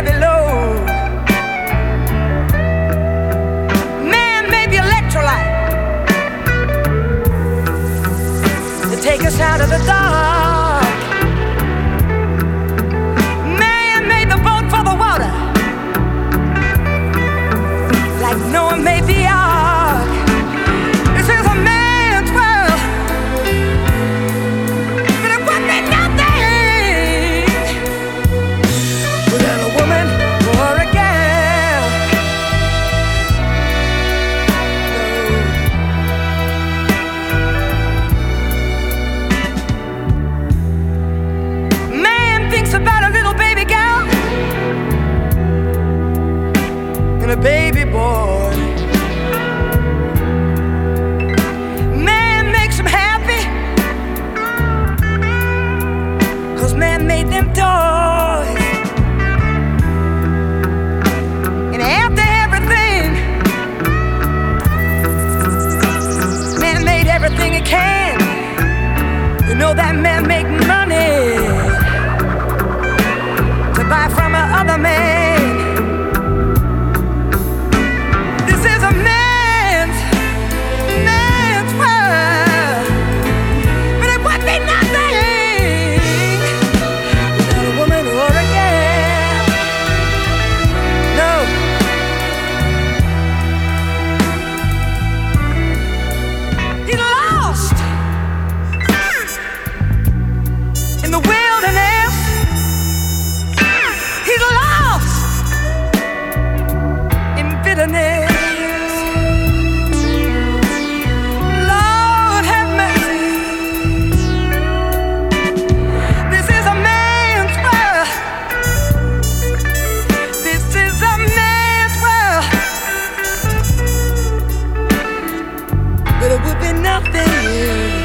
heavy load. Man made the electrolyte to take us out of the dark. Man made the boat for the water, like Noah made the ark. This is a man's world, but it would be nothing without a woman or a girl. Man thinks about a little baby girl and a baby boy. Man makes him happy, 'cause man made them toys. And after everything, man made everything he can. You know that man make money to buy from another man. This is a man's world, but it would be nothing without a woman or a girl. No. He's lost in the wilderness. He's lost in bitterness. Lord have mercy. This is a man's world. This is a man's world, but it would be nothing